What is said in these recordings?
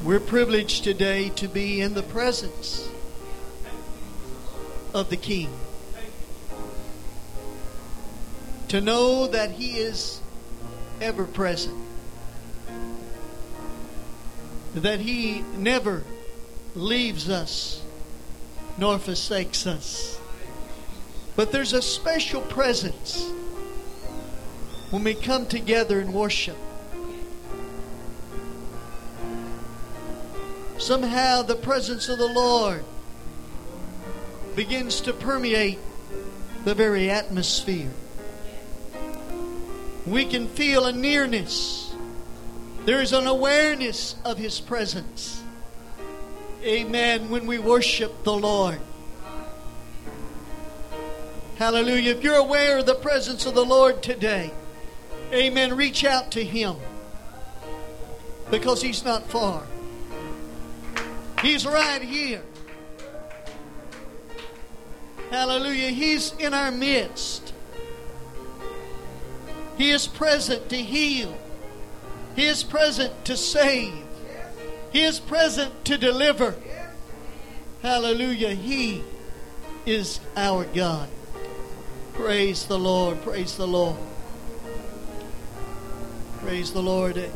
We're privileged today to be in the presence of the King. To know that He is ever present. That He never leaves us nor forsakes us. But there's a special presence when we come together and worship. Somehow the presence of the Lord begins to permeate the very atmosphere. We can feel a nearness. There is an awareness of His presence. Amen. When we worship the Lord. Hallelujah. If you're aware of the presence of the Lord today, amen, reach out to Him. Because He's not far. He's right here. Hallelujah. He's in our midst. He is present to heal. He is present to save. He is present to deliver. Hallelujah. He is our God. Praise the Lord. Praise the Lord. Praise the Lord.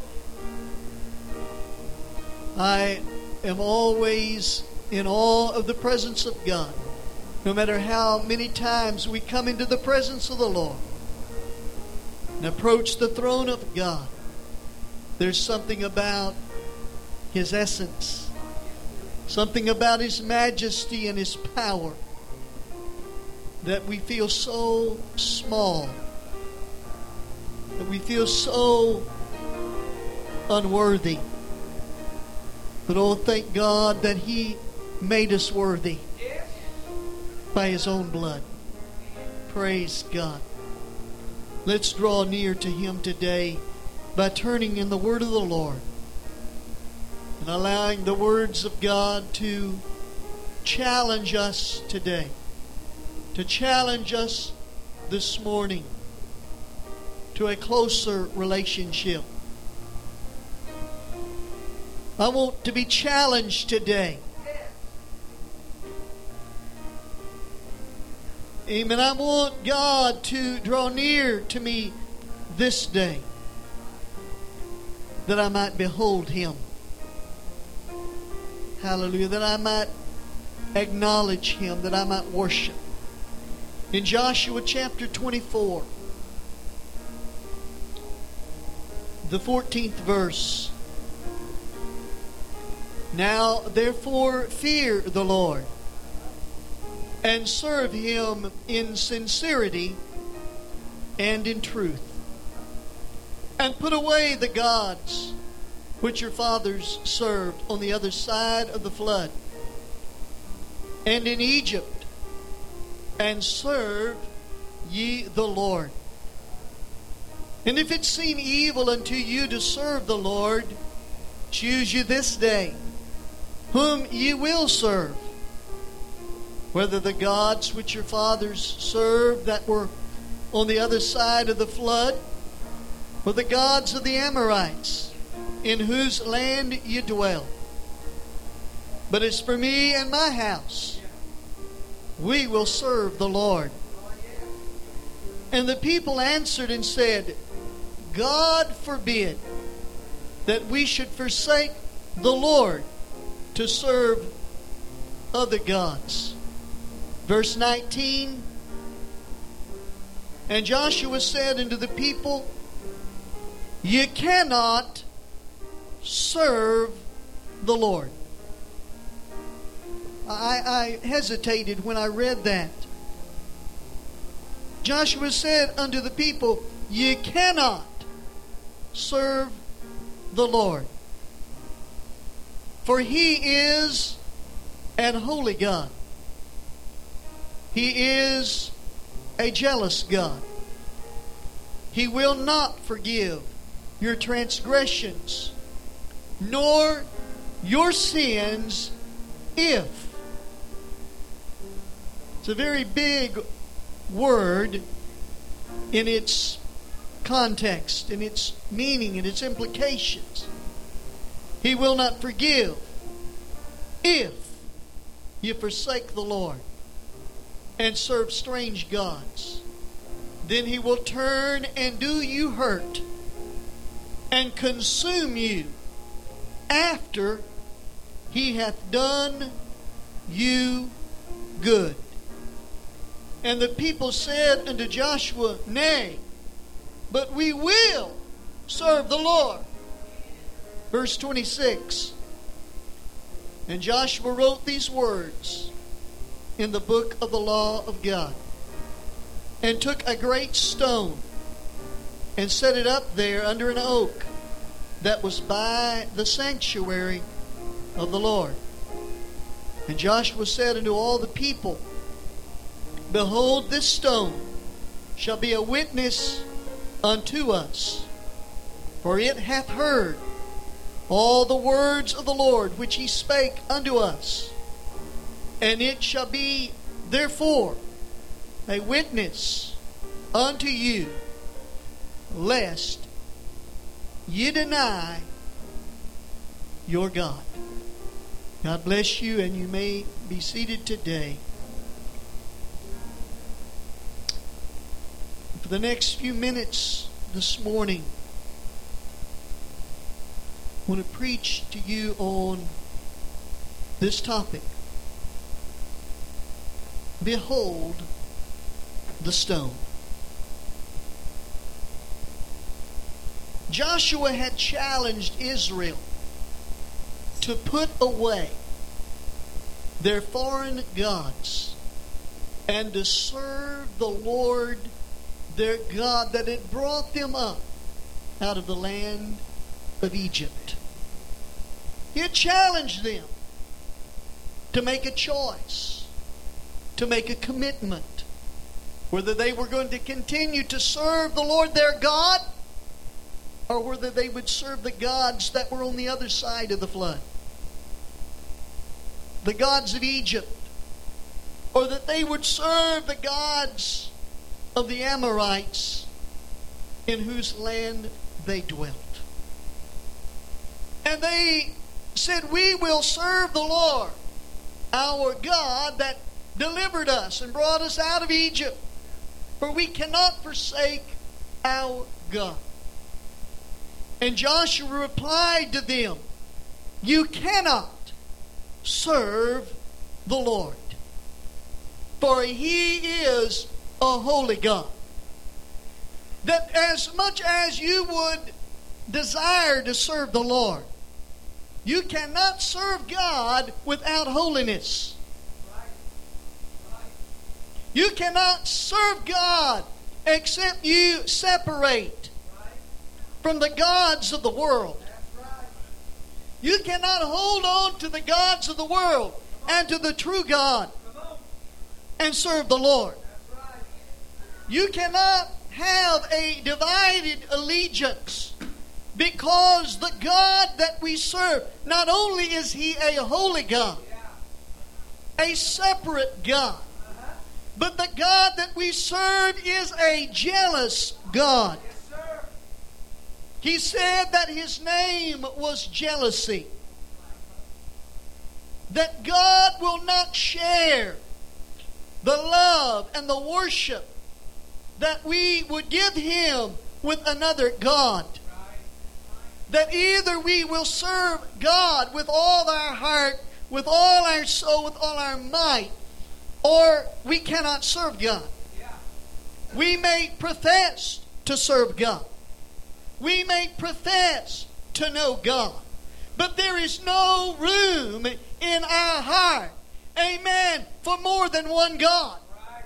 I am always in awe of the presence of God. No matter how many times we come into the presence of the Lord and approach the throne of God, there's something about His essence, something about His majesty and His power that we feel so small, that we feel so unworthy. But oh, thank God that He made us worthy by His own blood. Praise God. Let's draw near to Him today by turning in the Word of the Lord and allowing the words of God to challenge us today, to challenge us this morning to a closer relationship. I want to be challenged today. Amen. I want God to draw near to me this day that I might behold Him. Hallelujah. That I might acknowledge Him, that I might worship. In Joshua chapter 24, the 14th verse. Now, therefore, fear the Lord and serve Him in sincerity and in truth. And put away the gods which your fathers served on the other side of the flood and in Egypt, and serve ye the Lord. And if it seem evil unto you to serve the Lord, choose you this day whom ye will serve, whether the gods which your fathers served that were on the other side of the flood, or the gods of the Amorites, in whose land ye dwell. But as for me and my house, we will serve the Lord. And the people answered and said, God forbid that we should forsake the Lord to serve other gods. Verse 19, and Joshua said unto the people, ye cannot serve the Lord. I hesitated when I read that. Joshua said unto the people, ye cannot serve the Lord. For He is an holy God. He is a jealous God. He will not forgive your transgressions, nor your sins if. It's a very big word in its context, in its meaning, in its implications. He will not forgive if you forsake the Lord and serve strange gods. Then He will turn and do you hurt and consume you after He hath done you good. And the people said unto Joshua, Nay, but we will serve the Lord. Verse 26. And Joshua wrote these words in the book of the law of God, and took a great stone, and set it up there under an oak that was by the sanctuary of the Lord. And Joshua said unto all the people, Behold, this stone shall be a witness unto us, for it hath heard all the words of the Lord which He spake unto us. And it shall be therefore a witness unto you, lest ye deny your God. God bless you, and you may be seated today. For the next few minutes this morning, I want to preach to you on this topic. Behold the stone. Joshua had challenged Israel to put away their foreign gods and to serve the Lord their God that had brought them up out of the land of Egypt. He had challenged them to make a choice, to make a commitment, whether they were going to continue to serve the Lord their God or whether they would serve the gods that were on the other side of the flood, the gods of Egypt, or that they would serve the gods of the Amorites in whose land they dwelt. And they said, We will serve the Lord, our God that delivered us and brought us out of Egypt, for we cannot forsake our God. And Joshua replied to them, You cannot serve the Lord, for He is a holy God. That as much as you would desire to serve the Lord, you cannot serve God without holiness. You cannot serve God except you separate from the gods of the world. You cannot hold on to the gods of the world and to the true God and serve the Lord. You cannot have a divided allegiance, because the God that we serve, not only is He a holy God, a separate God, but the God that we serve is a jealous God. He said that His name was jealousy. That God will not share the love and the worship that we would give Him with another God. That either we will serve God with all our heart, with all our soul, with all our might, or we cannot serve God. We may profess to serve God. We may profess to know God, but there is no room in our heart, amen, for more than one God.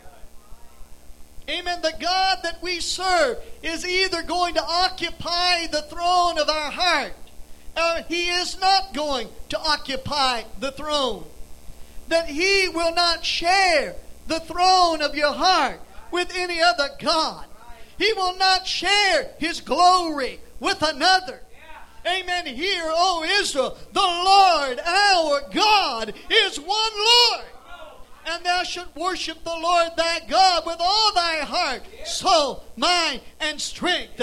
Amen. The God that we serve is either going to occupy the throne of our heart, or He is not going to occupy the throne. That He will not share the throne of your heart with any other God. He will not share His glory with another. Amen. Hear, O Israel, the Lord our God is one Lord. And thou shalt worship the Lord thy God with all thy heart, soul, mind, and strength.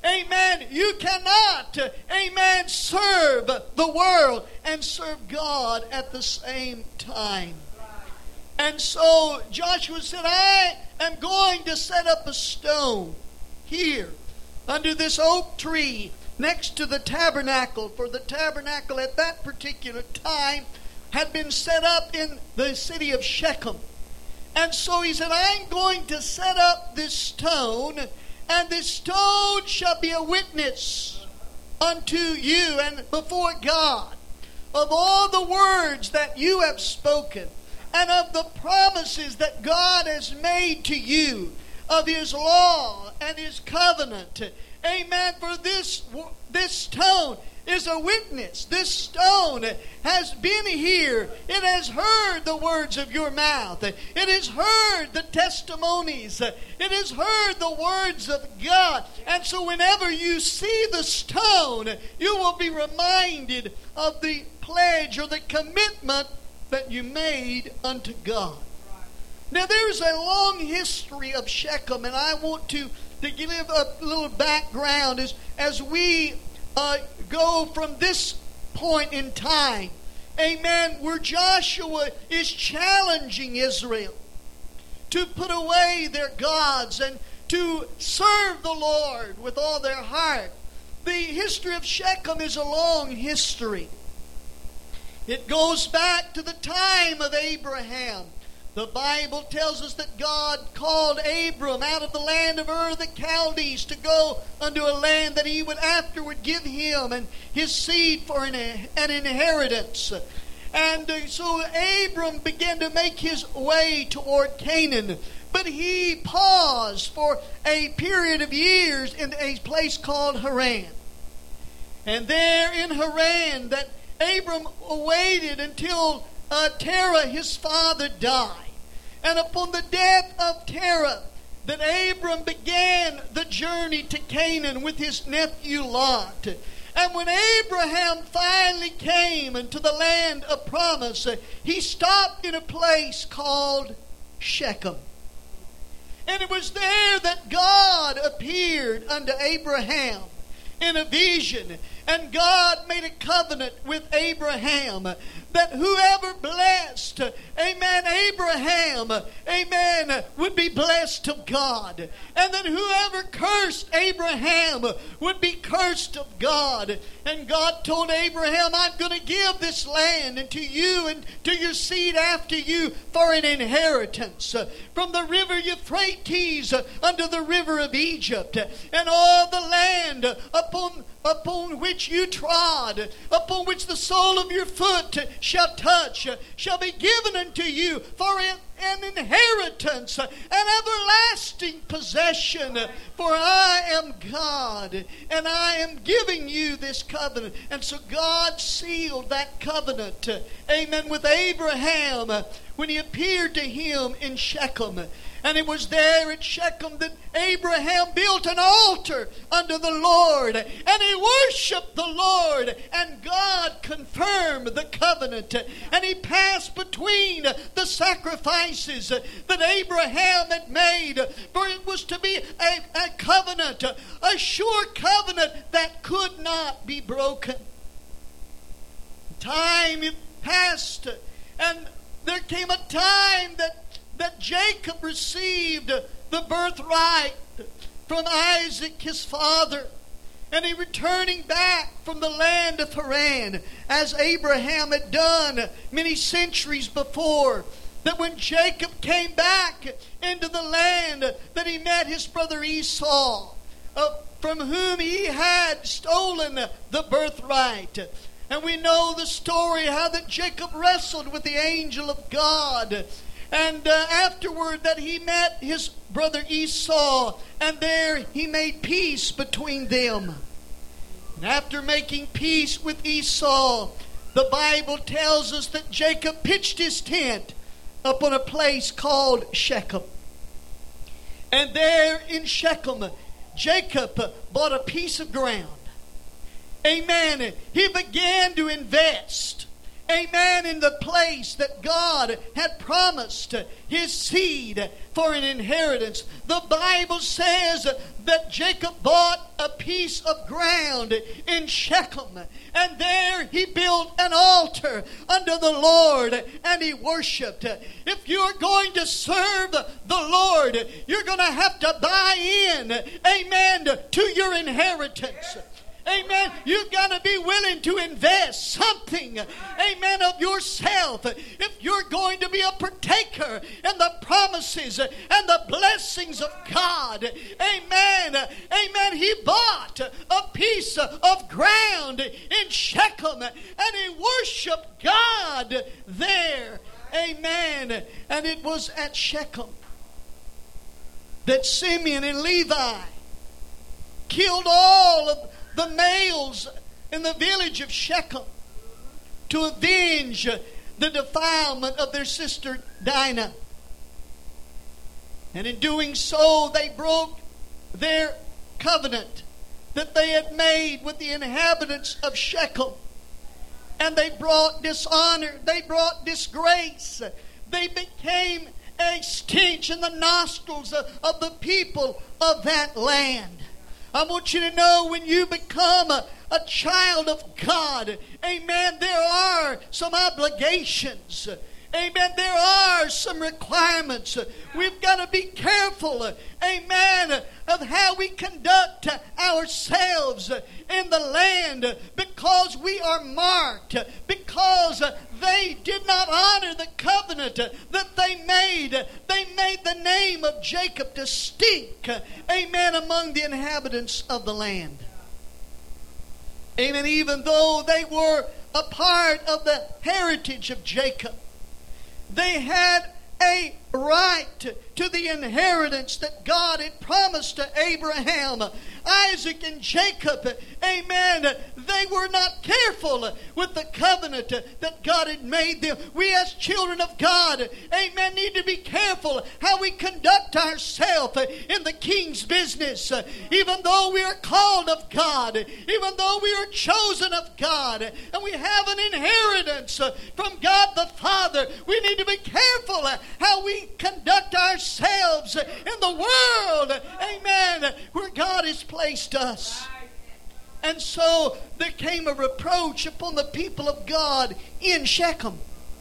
Amen. You cannot, amen, serve the world and serve God at the same time. And so Joshua said, I am going to set up a stone here under this oak tree next to the tabernacle. For the tabernacle at that particular time had been set up in the city of Shechem. And so he said, I'm going to set up this stone, and this stone shall be a witness unto you and before God of all the words that you have spoken, and of the promises that God has made to you, of His law and His covenant. Amen. For this stone is a witness. This stone has been here. It has heard the words of your mouth. It has heard the testimonies. It has heard the words of God. And so whenever you see the stone, you will be reminded of the pledge or the commitment that you made unto God. Now there's a long history of Shechem, and I want to give a little background as we go from this point in time, amen, where Joshua is challenging Israel to put away their gods and to serve the Lord with all their heart. The history of Shechem is a long history. It goes back to the time of Abraham. The Bible tells us that God called Abram out of the land of Ur the Chaldees to go unto a land that He would afterward give him and his seed for an inheritance. And so Abram began to make his way toward Canaan. But he paused for a period of years in a place called Haran. And there in Haran that Abram waited until Terah his father died. And upon the death of Terah, that Abram began the journey to Canaan with his nephew Lot. And when Abraham finally came into the land of promise, he stopped in a place called Shechem. And it was there that God appeared unto Abraham in a vision. And God made a covenant with Abraham that whoever blessed, amen, Abraham, amen, would be blessed of God. And that whoever cursed Abraham would be cursed of God. And God told Abraham, I'm going to give this land unto you and to your seed after you for an inheritance. From the river Euphrates unto the river of Egypt, and all the land upon which you trod, upon which the sole of your foot shall touch, shall be given unto you for an inheritance, an everlasting possession. For I am God, and I am giving you this covenant. And so God sealed that covenant, amen, with Abraham when He appeared to him in Shechem. And it was there at Shechem that Abraham built an altar unto the Lord. And he worshiped the Lord. And God confirmed the covenant. And He passed between the sacrifices that Abraham had made. For it was to be a covenant, a sure covenant that could not be broken. Time passed, and there came a time that Jacob received the birthright from Isaac his father. And he returning back from the land of Haran, as Abraham had done many centuries before. That when Jacob came back into the land, that he met his brother Esau, from whom he had stolen the birthright. And we know the story how that Jacob wrestled with the angel of God. And afterward that he met his brother Esau, and there he made peace between them. And after making peace with Esau, the Bible tells us that Jacob pitched his tent upon a place called Shechem. And there in Shechem, Jacob bought a piece of ground. Amen. He began to invest. Amen, in the place that God had promised His seed for an inheritance. The Bible says that Jacob bought a piece of ground in Shechem, and there he built an altar unto the Lord, and he worshiped. If you're going to serve the Lord, you're going to have to buy in, amen, to your inheritance. Amen. You've got to be willing to invest something, amen, of yourself if you're going to be a partaker in the promises and the blessings of God. Amen. Amen. He bought a piece of ground in Shechem and he worshiped God there. Amen. And it was at Shechem that Simeon and Levi killed all of the males in the village of Shechem to avenge the defilement of their sister Dinah. And in doing so, they broke their covenant that they had made with the inhabitants of Shechem. And they brought dishonor, they brought disgrace. They became a stench in the nostrils of the people of that land. I want you to know, when you become a child of God, amen, there are some obligations. Amen, there are some requirements. We've got to be careful, amen, of how we conduct ourselves in the land, because we are marked, because they did not honor the covenant that they made. They made the name of Jacob to stink, amen, among the inhabitants of the land. Amen, even though they were a part of the heritage of Jacob, they had a right to the inheritance that God had promised to Abraham, Isaac, and Jacob. Amen. They were not careful with the covenant that God had made them. We as children of God, amen, need to be careful how we conduct ourselves in the King's business. Even though we are called of God, even though we are chosen of God, and we have an inheritance from God the Father, we need to be careful how we conduct ourselves in the world, amen, where God has placed us. And so there came a reproach upon the people of God in Shechem.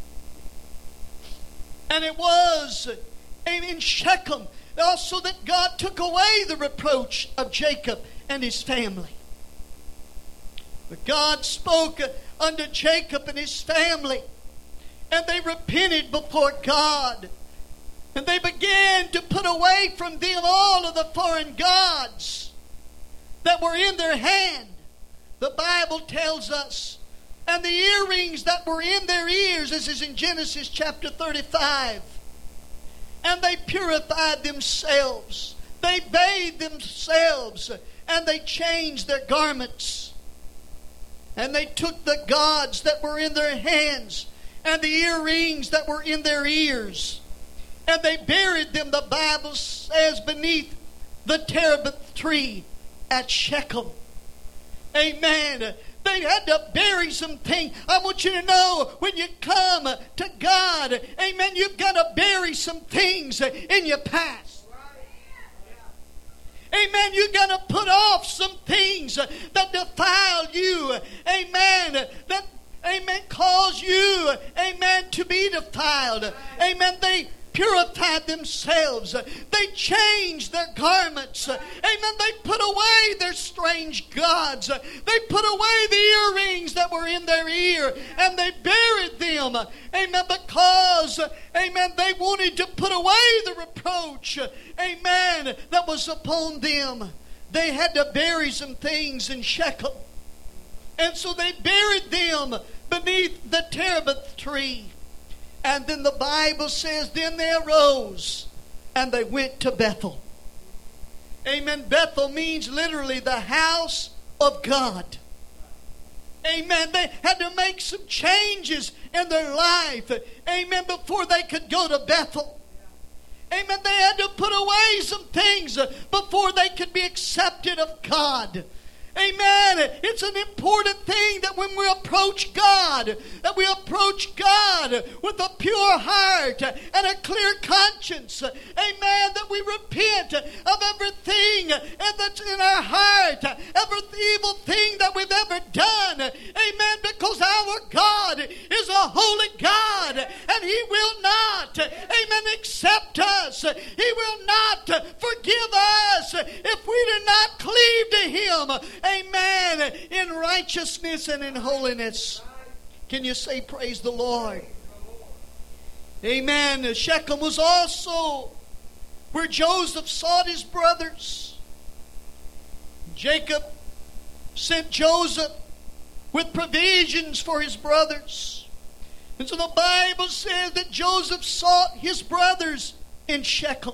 And it was in Shechem also that God took away the reproach of Jacob and his family. But God spoke unto Jacob and his family, and they repented before God. And they began to put away from them all of the foreign gods that were in their hand. The Bible tells us, and the earrings that were in their ears, this is in Genesis chapter 35. And they purified themselves. They bathed themselves, and they changed their garments. And they took the gods that were in their hands and the earrings that were in their ears, and they buried them, the Bible says, beneath the terebinth tree at Shechem. Amen. They had to bury some things. I want you to know, when you come to God, amen, you've got to bury some things in your past. Amen. You've got to put off some things that defile you. Amen. That, amen, cause you, amen, to be defiled. Amen. They purified themselves. They changed their garments. Amen. They put away their strange gods. They put away the earrings that were in their ear, and they buried them. Amen. Because, amen, they wanted to put away the reproach, amen, that was upon them. They had to bury some things in Shechem. And so they buried them beneath the terebinth tree. And then the Bible says, then they arose and they went to Bethel. Amen. Bethel means literally the house of God. Amen. They had to make some changes in their life. Amen. Before they could go to Bethel. Amen. They had to put away some things before they could be accepted of God. Amen. It's an important thing that when we approach God, that we approach God with a pure heart and a clear conscience. Amen. That we repent of everything that's in our heart, every evil thing that we've ever done. Amen. Because our God is a holy God, and He will not, amen, accept us. He will not forgive us if we do not cleave to Him. Amen. In righteousness and in holiness. Can you say praise the Lord? Amen. Shechem was also where Joseph sought his brothers. Jacob sent Joseph with provisions for his brothers. And so the Bible says that Joseph sought his brothers in Shechem.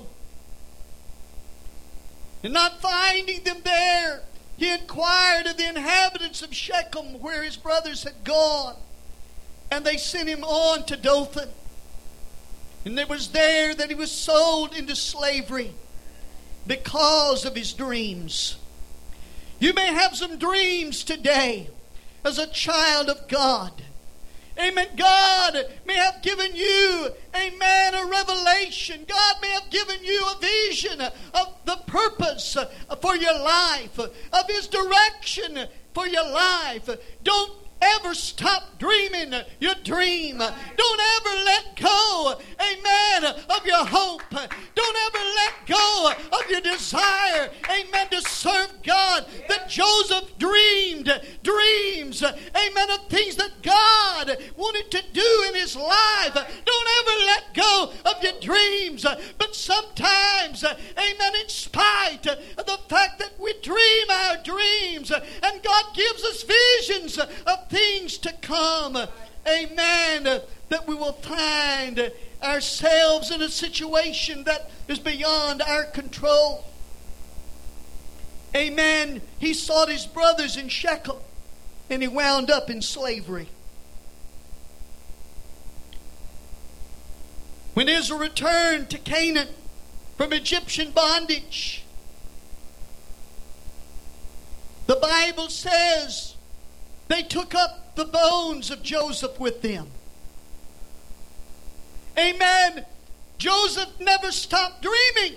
And not finding them there, he inquired of the inhabitants of Shechem where his brothers had gone. And they sent him on to Dothan. And it was there that he was sold into slavery because of his dreams. You may have some dreams today as a child of God. Amen. God may have given you, amen, a revelation. God may have given you a vision of the purpose for your life, of His direction for your life. Don't ever stop dreaming your dream. Don't ever let go, amen, of your hope. Don't ever let go of your desire, amen, to serve God. That Joseph dreamed dreams, amen, of things that God wanted to do in his life. Don't ever let go of your dreams. But sometimes, amen, in spite of the fact that we dream our dreams and God gives us visions of things to come, amen, that we will find ourselves in a situation that is beyond our control. Amen. He sought his brothers in Shechem, and he wound up in slavery. When Israel returned to Canaan from Egyptian bondage, the Bible says they took up the bones of Joseph with them. Amen. Joseph never stopped dreaming.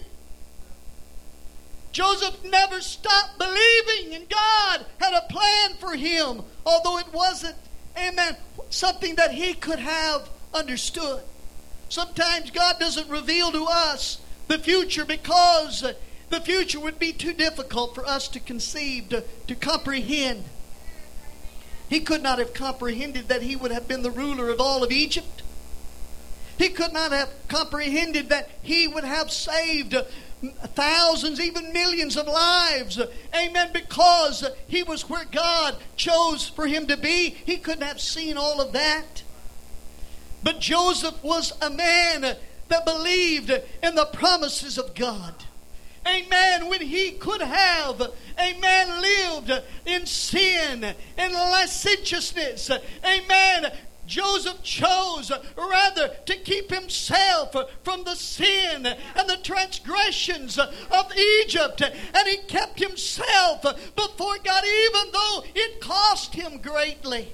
Joseph never stopped believing, and God had a plan for him, although it wasn't, amen, something that he could have understood. Sometimes God doesn't reveal to us the future because the future would be too difficult for us to conceive, to comprehend. He could not have comprehended that he would have been the ruler of all of Egypt. He could not have comprehended that he would have saved thousands, even millions of lives. Amen. Because he was where God chose for him to be. He couldn't have seen all of that. But Joseph was a man that believed in the promises of God. Amen. When he could have, amen, lived in sin and lasciviousness. Amen. Joseph chose rather to keep himself from the sin and the transgressions of Egypt. And he kept himself before God, even though it cost him greatly.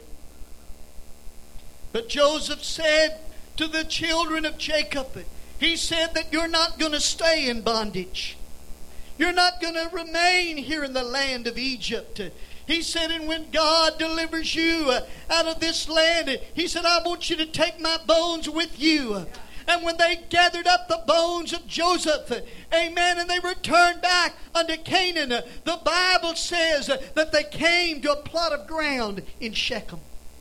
But Joseph said to the children of Jacob, he said that you're not going to stay in bondage. You're not going to remain here in the land of Egypt. He said, and when God delivers you out of this land, he said, I want you to take my bones with you. And when they gathered up the bones of Joseph, amen, and they returned back unto Canaan, the Bible says that they came to a plot of ground in Shechem.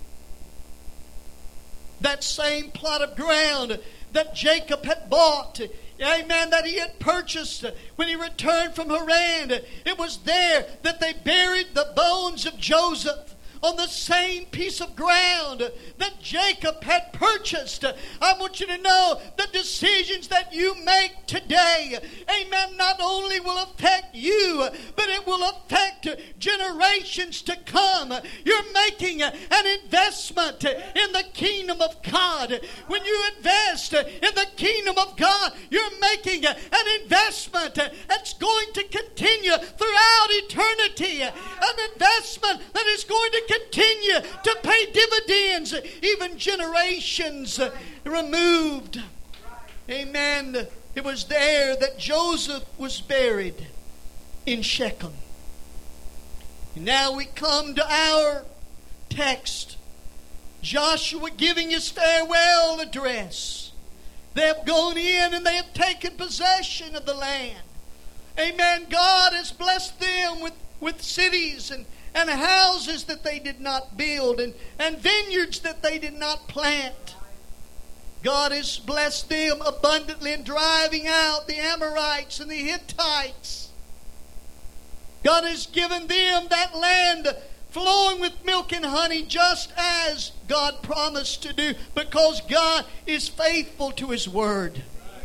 That same plot of ground that Jacob had bought, amen, that he had purchased when he returned from Haran. It was there that they buried the bones of Joseph. on the same piece of ground that Jacob had purchased. I want you to know the decisions that you make today, amen, not only will affect you, but it will affect generations to come. You're making an investment in the kingdom of God. When you invest in the kingdom of God, you're making an investment that's going to continue throughout eternity. An investment that is going to continue to pay dividends even generations removed. Amen. It was there that Joseph was buried, in Shechem. Now we come to our text. Joshua giving his farewell address. They have gone in and they have taken possession of the land. Amen. God has blessed them with cities and houses that they did not build and vineyards that they did not plant. God has blessed them abundantly in driving out the Amorites and the Hittites. God has given them that land flowing with milk and honey, just as God promised to do, because God is faithful to His word.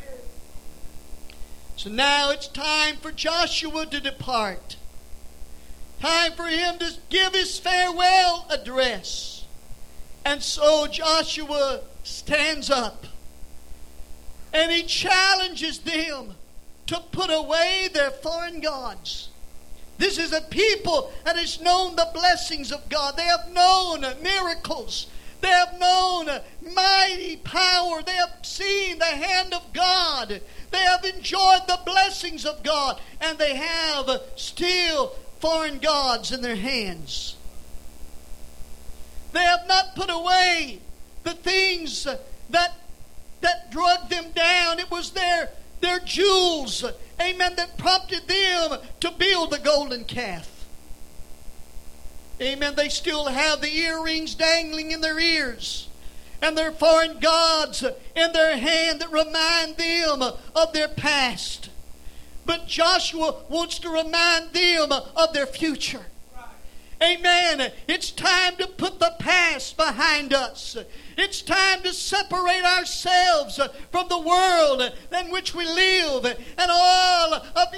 So now it's time for Joshua to depart. Time for him to give his farewell address. And so Joshua stands up and he challenges them to put away their foreign gods. This is a people that has known the blessings of God. They have known miracles. They have known mighty power. They have seen the hand of God. They have enjoyed the blessings of God. And they have still foreign gods in their hands. They have not put away the things that drug them down. It was their jewels, amen, that prompted them to build the golden calf. Amen. They still have the earrings dangling in their ears and their foreign gods in their hand that remind them of their past. But Joshua wants to remind them of their future. Amen. It's time to put the past behind us. It's time to separate ourselves from the world in which we live and all of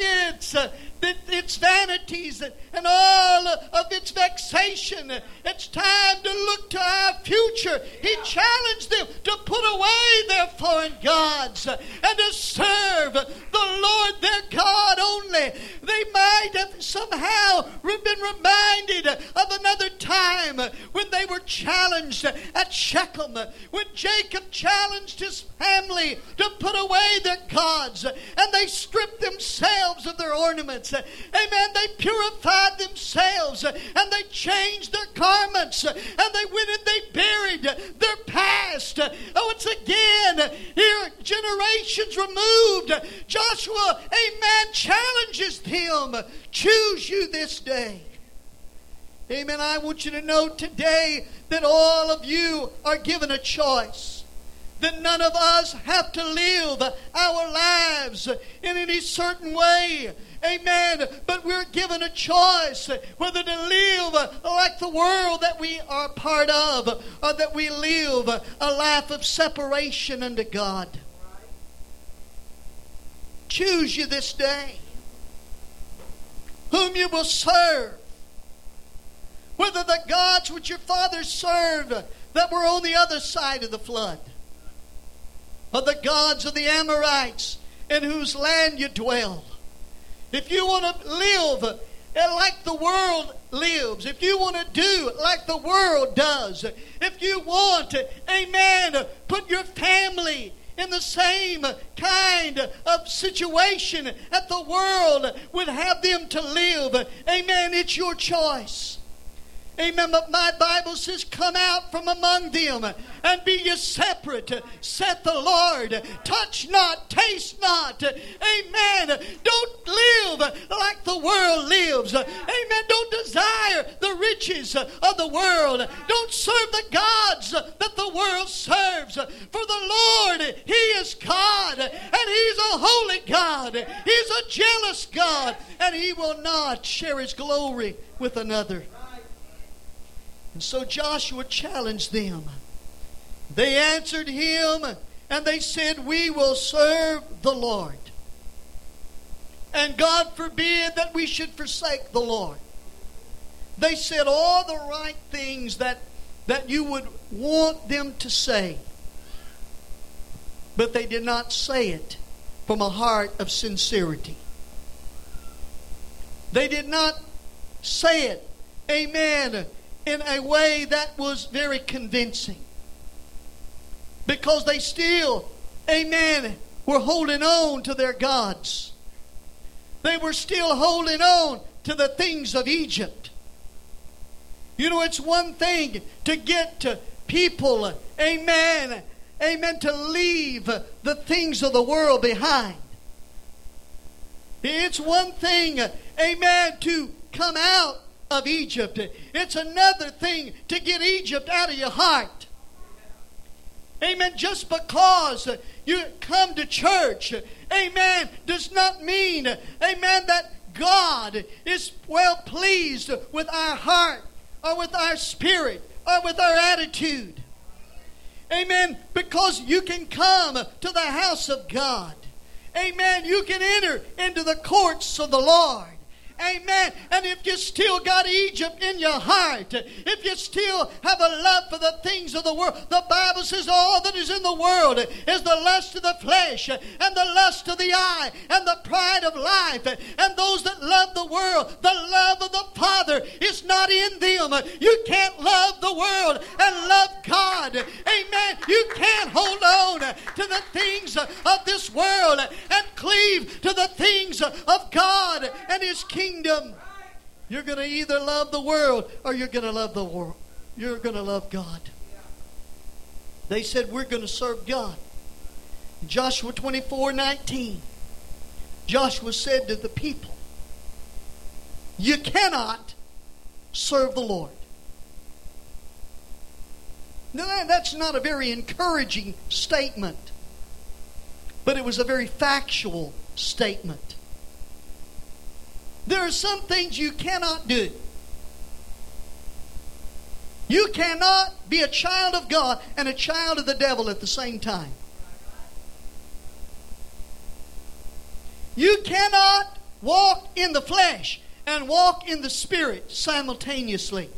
its vanities and all of its vexation. It's time to look to our future. He challenged them to put away their foreign gods and to serve the Lord their God only. They might have somehow been reminded of another time when they were challenged at Shechem, when Jacob challenged his family to put away their gods, and they stripped themselves of their ornaments. Amen. They purified themselves and they changed their garments and they went and they buried their past. Once again, here, generations removed, Joshua, amen, challenges them. Choose you this day. Amen. I want you to know today that all of you are given a choice. That none of us have to live our lives in any certain way. Amen. But we're given a choice whether to live like the world that we are part of, or that we live a life of separation unto God. Choose you this day whom you will serve. Whether the gods which your fathers served that were on the other side of the flood, or the gods of the Amorites in whose land you dwell. If you want to live like the world lives, if you want to do like the world does, if you want to, amen, put your family in the same kind of situation that the world would have them to live, amen, it's your choice. Amen. But my Bible says, come out from among them and be ye separate, saith the Lord. Touch not, taste not. Amen. Don't live like the world lives. Amen. Don't desire the riches of the world. Don't serve the gods that the world serves. For the Lord, He is God, and He's a holy God. He's a jealous God, and He will not share His glory with another. And so Joshua challenged them. They answered him and they said, we will serve the Lord. And God forbid that we should forsake the Lord. They said all the right things that you would want them to say. But they did not say it from a heart of sincerity. They did not say it, amen, in a way that was very convincing. Because they still, amen, were holding on to their gods. They were still holding on to the things of Egypt. You know, it's one thing to get to people, amen, to leave the things of the world behind. It's one thing, amen, to come out of Egypt. It's another thing to get Egypt out of your heart. Amen. Just because you come to church, amen, does not mean, amen, that God is well pleased with our heart or with our spirit or with our attitude. Amen. Because you can come to the house of God. Amen. You can enter into the courts of the Lord. Amen. And if you still got Egypt in your heart, if you still have a love for the things of the world, the Bible says all that is in the world is the lust of the flesh and the lust of the eye and the pride of life. And those that love the world, the love of the Father is not in them. You can't love the world and love God. Amen. You can't hold on to the things of this world and cleave to the things of God and His kingdom. You're going to either love the world or you're going to love the world. You're going to love God. They said, we're going to serve God. Joshua 24:19. Joshua said to the people, you cannot serve the Lord. Now, that's not a very encouraging statement, but it was a very factual statement. There are some things you cannot do. You cannot be a child of God and a child of the devil at the same time. You cannot walk in the flesh and walk in the Spirit simultaneously.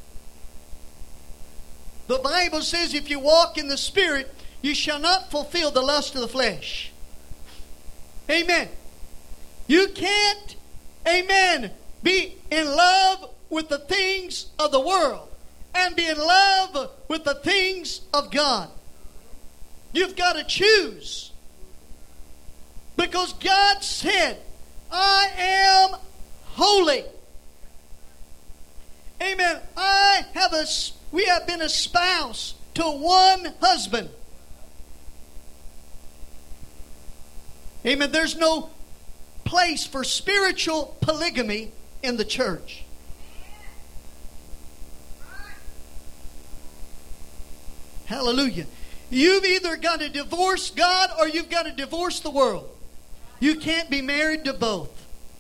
The Bible says if you walk in the Spirit, you shall not fulfill the lust of the flesh. Amen. You can't, amen, be in love with the things of the world and be in love with the things of God. You've got to choose. Because God said, I am holy. Amen. We have been espoused to one husband. Amen. There's no place for spiritual polygamy in the church. Hallelujah. You've either got to divorce God or you've got to divorce the world. You can't be married to both.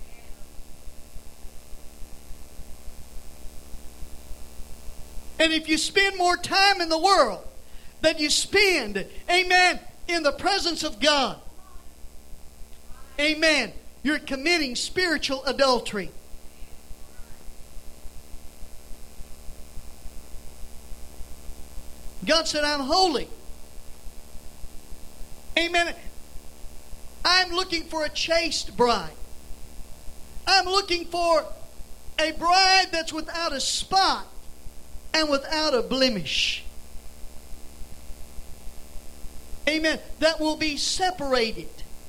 And if you spend more time in the world than you spend, amen, in the presence of God, amen, you're committing spiritual adultery. God said, I'm holy. Amen. I'm looking for a chaste bride. I'm looking for a bride that's without a spot and without a blemish. Amen. That will be separated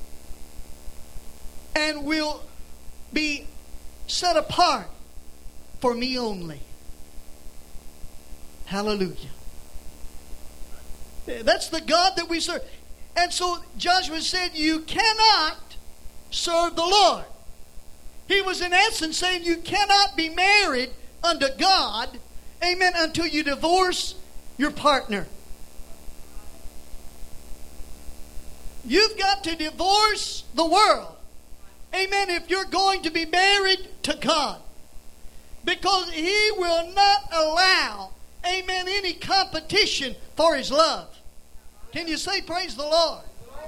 and will be set apart for me only. Hallelujah. That's the God that we serve. And so Joshua said, you cannot serve the Lord. He was in essence saying you cannot be married unto God, amen, until you divorce your partner. You've got to divorce the world, amen, if you're going to be married to God. Because He will not allow, amen, any competition for His love. Can you say praise the Lord?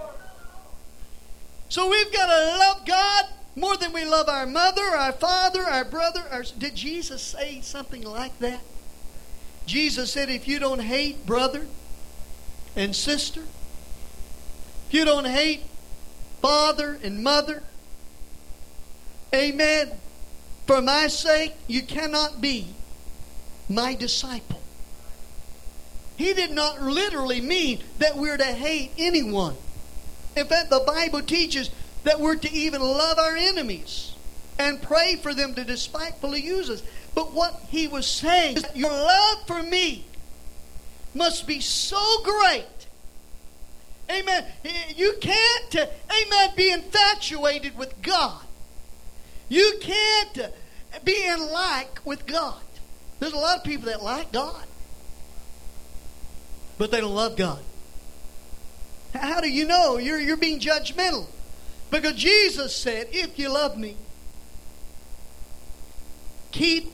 So we've got to love God more than we love our mother, our father, our brother. Did Jesus say something like that? Jesus said, if you don't hate brother and sister, if you don't hate father and mother, amen, for my sake, you cannot be my disciple. He did not literally mean that we're to hate anyone. In fact, the Bible teaches that we're to even love our enemies and pray for them to despitefully use us. But what He was saying is that your love for me must be so great. Amen. You can't, amen, be infatuated with God. You can't be in like with God. There's a lot of people that like God, but they don't love God. How do you know? You're being judgmental. Because Jesus said, if you love me, keep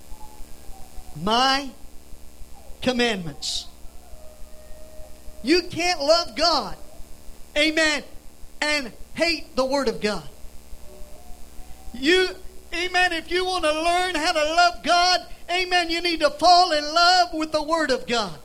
my commandments. You can't love God, amen, and hate the Word of God. Amen, if you want to learn how to love God, amen, you need to fall in love with the Word of God.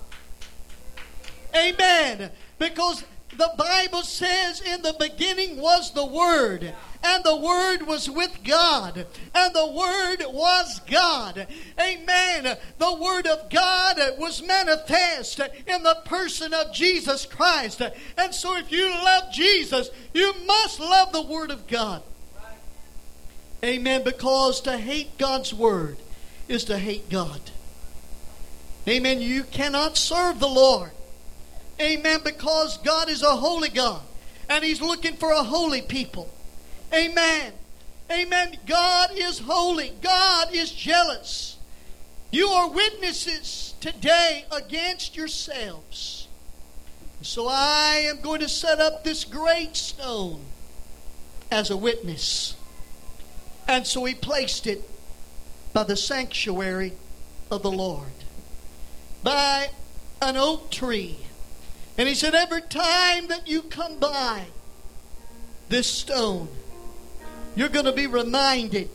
Amen. Because the Bible says in the beginning was the Word, and the Word was with God, and the Word was God. Amen. The Word of God was manifest in the person of Jesus Christ. And so if you love Jesus, you must love the Word of God. Amen. Because to hate God's Word is to hate God. Amen. You cannot serve the Lord. Amen. Because God is a holy God. And He's looking for a holy people. Amen. Amen. God is holy. God is jealous. You are witnesses today against yourselves. So I am going to set up this great stone as a witness. And so He placed it by the sanctuary of the Lord, by an oak tree. And He said, every time that you come by this stone, you're going to be reminded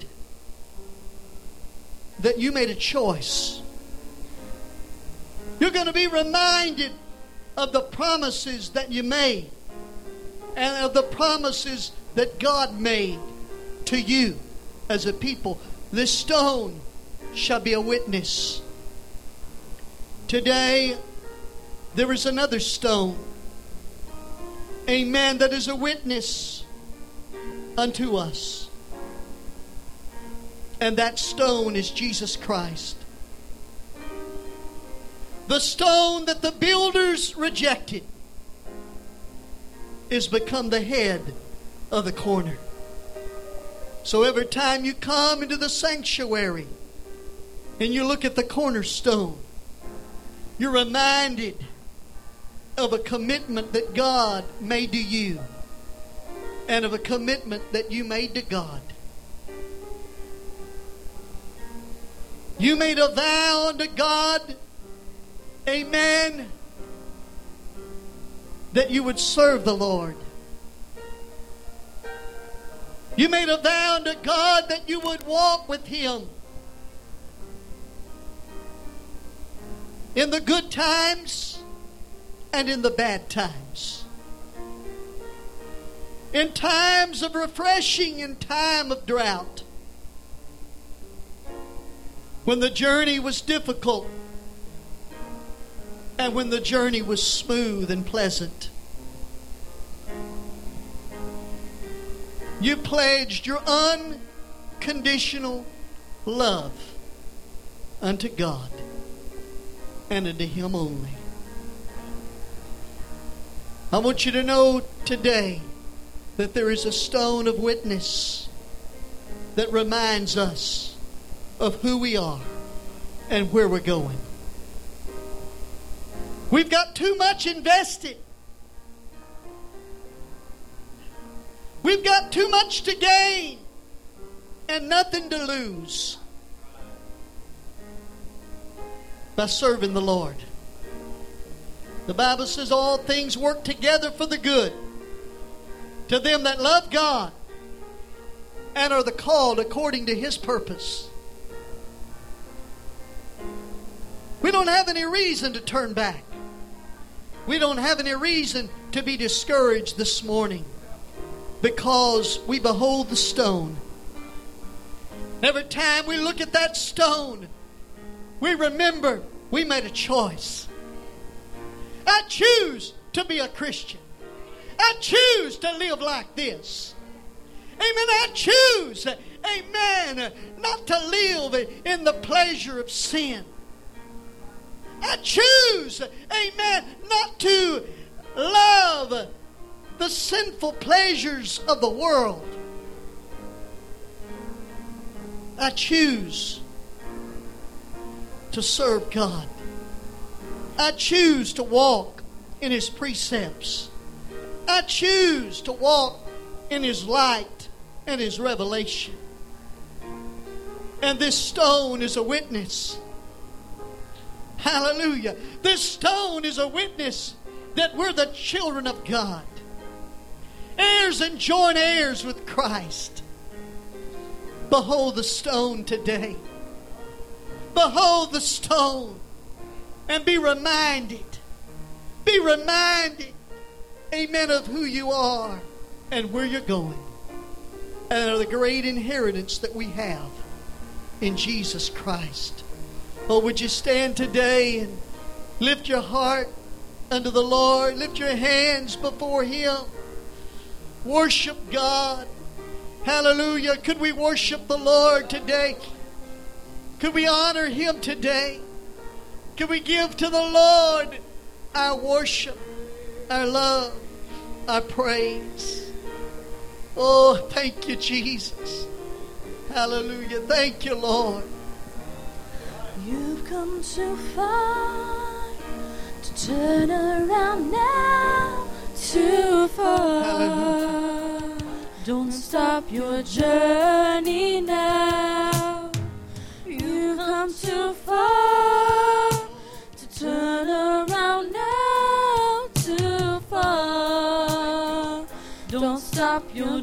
that you made a choice. You're going to be reminded of the promises that you made and of the promises that God made to you as a people. This stone shall be a witness. Today, there is another stone, amen, that is a witness unto us. And that stone is Jesus Christ. The stone that the builders rejected is become the head of the corner. So every time you come into the sanctuary and you look at the cornerstone, you're reminded of a commitment that God made to you and of a commitment that you made to God. You made a vow unto God, amen, that you would serve the Lord. You made a vow unto God that you would walk with Him in the good times and in the bad times. In times of refreshing and time of drought. When the journey was difficult and when the journey was smooth and pleasant. You pledged your unconditional love unto God and unto Him only. I want you to know today that there is a stone of witness that reminds us of who we are and where we're going. We've got too much invested. We've got too much to gain and nothing to lose. by serving the Lord. The Bible says all things work together for the good to them that love God and are the called according to His purpose. We don't have any reason to turn back. We don't have any reason to be discouraged this morning because we behold the stone. Every time we look at that stone, we remember we made a choice. I choose to be a Christian. I choose to live like this. Amen. I choose, amen, not to live in the pleasure of sin. I choose, amen, not to love the sinful pleasures of the world. I choose to serve God. I choose to walk in His precepts. I choose to walk in His light and His revelation. And this stone is a witness. Hallelujah. This stone is a witness that we're the children of God. Heirs and joint heirs with Christ. Behold the stone today. Behold the stone. And be reminded. Be reminded, amen, of who you are and where you're going. And of the great inheritance that we have in Jesus Christ. Oh, would you stand today and lift your heart unto the Lord. Lift your hands before Him. Worship God. Hallelujah. Could we worship the Lord today? Could we honor Him today? Could we give to the Lord our worship, our love, our praise? Oh, thank you, Jesus. Hallelujah. Thank you, Lord. You've come too far to turn around now, too far. Hallelujah. Don't stop your journey now. You've come too far to turn around now, too far. Don't stop your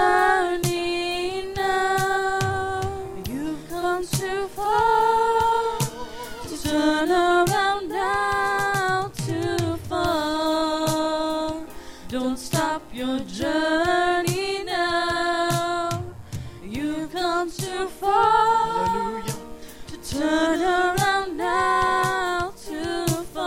journey now. You've come too far to turn around now, too far. Don't stop your journey now. You've come too far. Hallelujah. To turn around now, too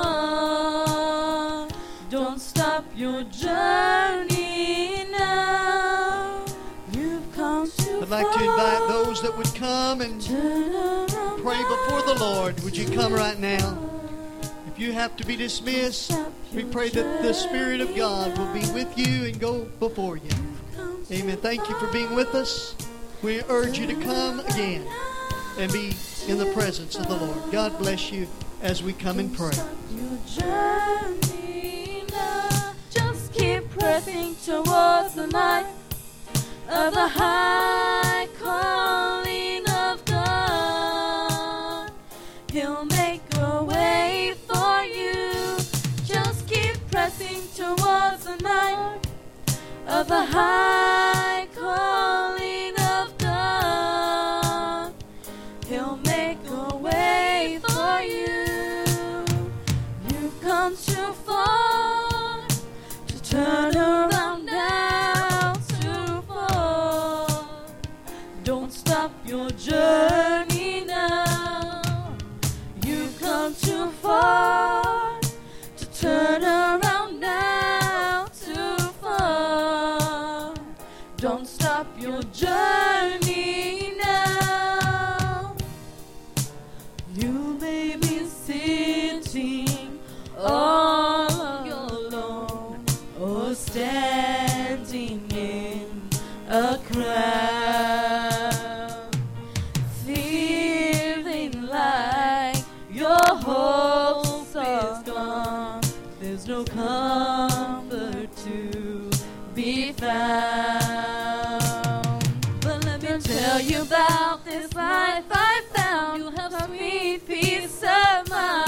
far. Don't stop your journey now. You've come too far. I'd like to invite those that would come and pray before the Lord. Would you come right now? If you have to be dismissed, we pray that the Spirit of God will be with you and go before you. Amen. Thank you for being with us. We urge you to come again and be in the presence of the Lord. God bless you as we come and pray. Your journey now. Just keep pressing towards the light of the high calling of God. He'll make a way for you. Just keep pressing towards the light of the high calling of God. He'll make a way for you. You've come too far to turn around now, too far. Don't stop your journey now. You've come too far to turn around now, too far. Don't stop your journey now. You may be sitting all alone or standing in a crowd, feeling like your hopes are gone. There's no comfort to be found. But let me tell you about this life I found. You have sweet peace of mind.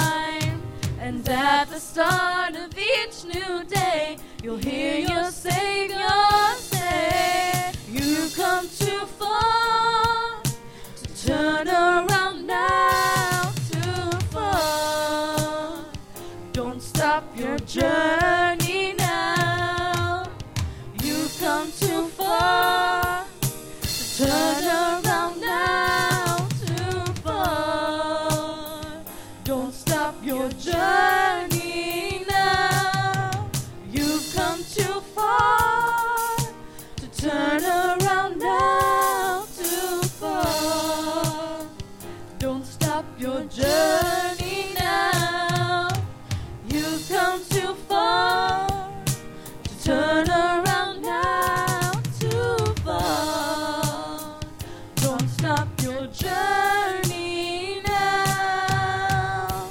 start of each new day, you'll hear your Savior say, you've come too far to turn around now, too far. Don't stop your journey now. You've come too far to turn around now, too far. Don't stop your journey now. You've come too far to turn around now, too far. Don't stop your journey now. You've come too far to turn around now, too far. Don't stop your journey now.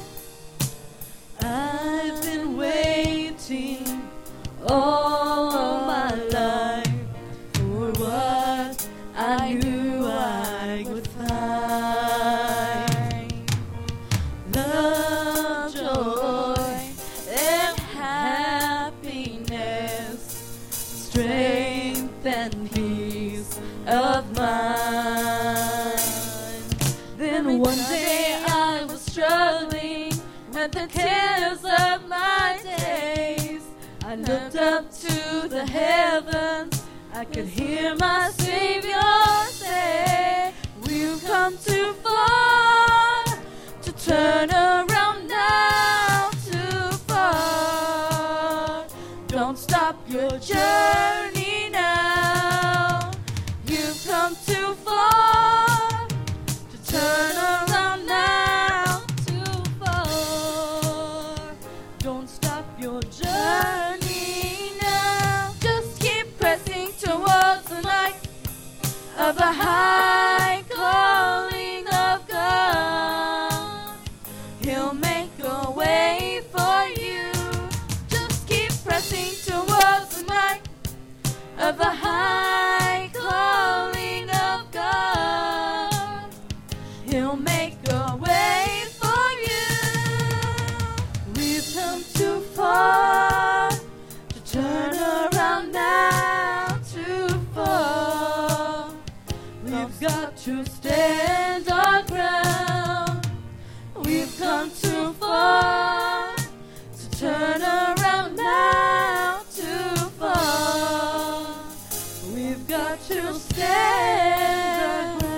I've been waiting all my life for what I knew I would find. Love, joy, and happiness, strength and peace of mind. Then one day I was struggling with the cares of my days. I looked up to the heavens. I could hear my Savior say, we've come too far to turn around now, too far. Don't stop your journey now. You've come too far to turn around now, too far. Don't stop your journey now. Just keep pressing towards the light of the high calling of God. He'll make a way for you. Just keep pressing towards the light of the high calling of God. He'll make a way for you. We've come too far to turn around now, too far. We've got to stand our ground. We've come too far to turn around now, too far. We've got to stand our ground.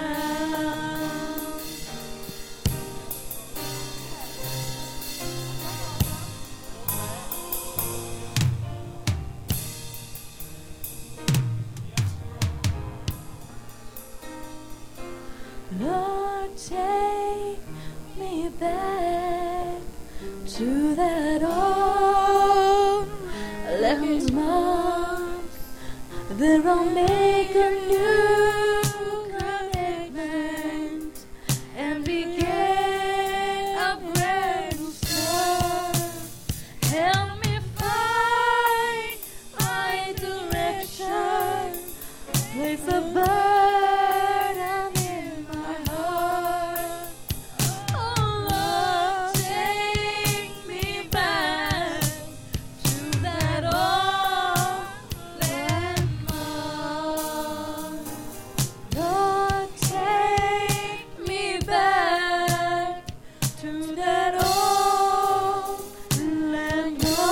Lord, take me back to that old landmark. There I'll make a new commitment and begin a brand new start. Help me find my direction. Place a burden in my heart. Oh Lord, take me back to that old landmark. Lord, take me back to that old landmark.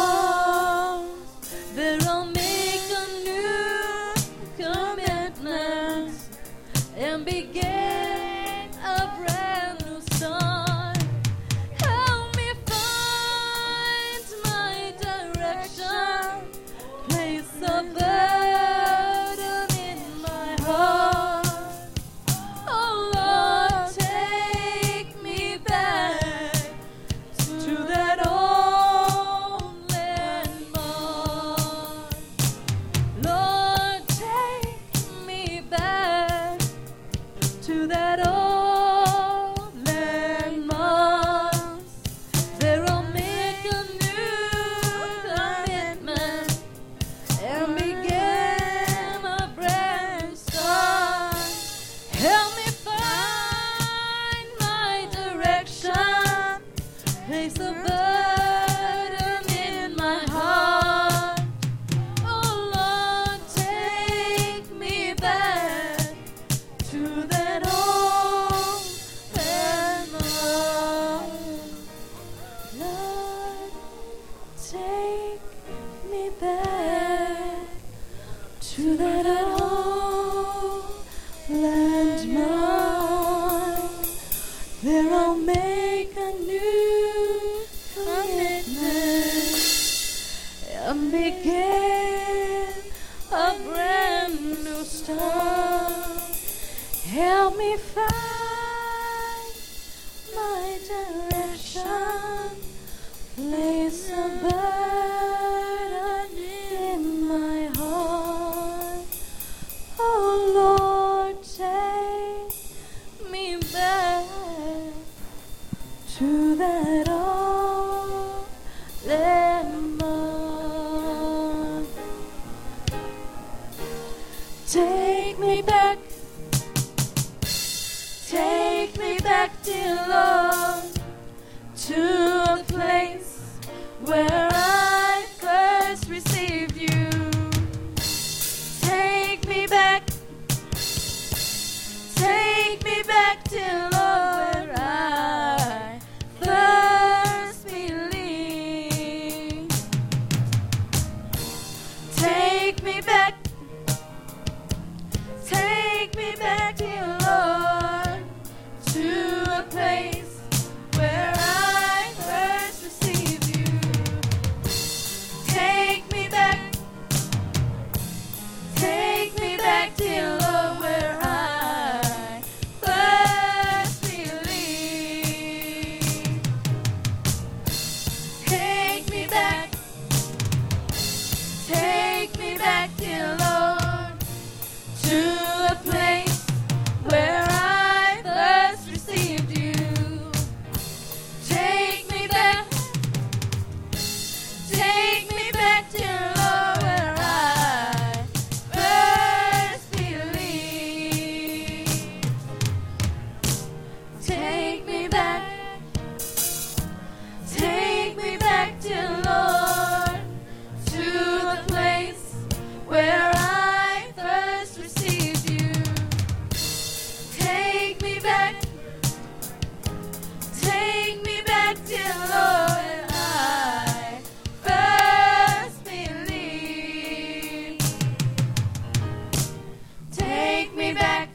to that old landmark. There I'll make a new commitment and begin a brand new start. Help me find my direction. Place a burden in my heart. Oh Lord, take me back to that old landmark. Take me back, dear Lord, to a place where I first received you. Take me back, dear Lord, where I first believed. Take me back, dear Lord, to a place where I first received you. Take me back, dear Lord, where I first believed. Take me back, dear Lord, to a place where I first received you. Take me back, dear Lord, where I first believed. Take me back, dear Lord, to the place where I first received you. Take me back, dear Lord, where I first believed. Take me back,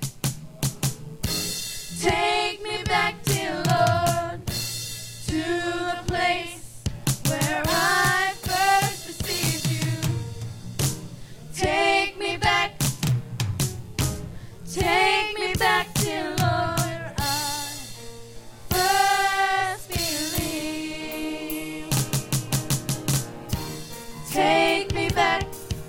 dear Lord, to the place where I first received you. Take me back, dear Lord, where I first believed. Take me back,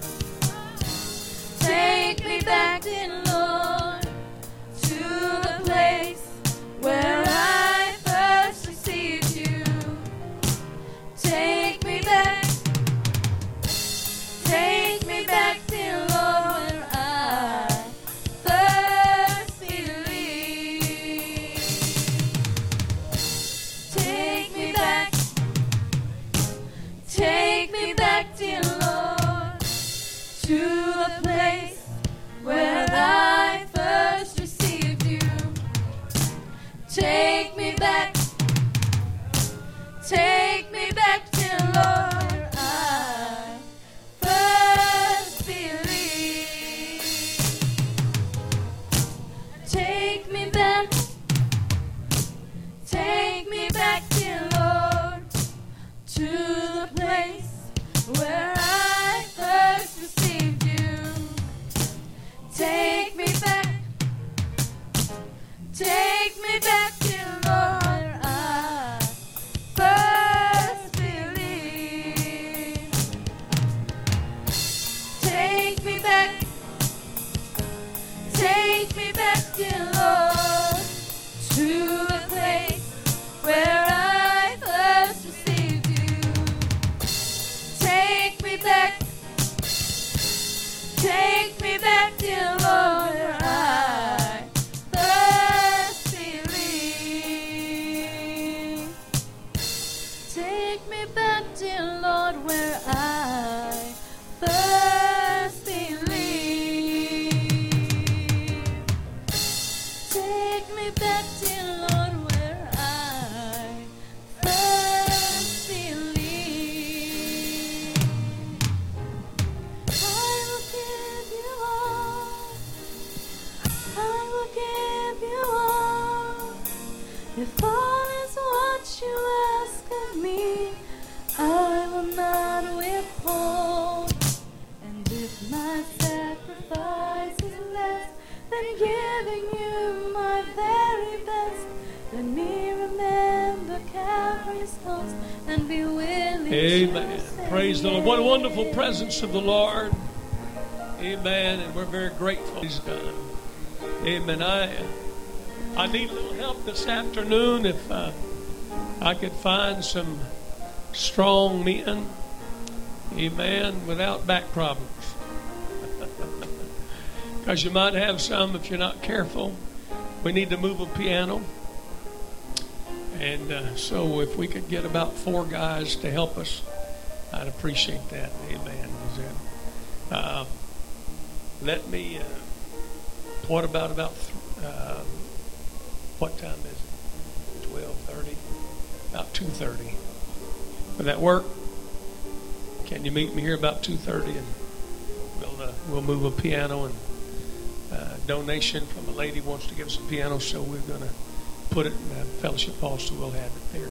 dear Lord, to the place where I first received you. Take me back, dear Lord, where I first believed. Take me back, dear Lord, to the place where I first received you. Take me back, dear Lord, where I first believed. Take me back, dear Lord, to the place where I first received you. Take me back, dear Lord, where I first believed. Take me back, dear Lord, to the place where I first received you. Take Praise the Lord. What a wonderful presence of the Lord. Amen. And we're very grateful He's done. Amen. I need a little help this afternoon if I could find some strong men. Amen. Without back problems. Because you might have some if you're not careful. We need to move a piano. And so if we could get about 4 guys to help us, I'd appreciate that. Amen. Let me, what about what time is it? 12:30? About 2:30. Will that work? Can you meet me here about 2:30? And we'll move a piano, and donation from a lady wants to give us a piano, so we're going to put it in the fellowship hall, so we'll have it there.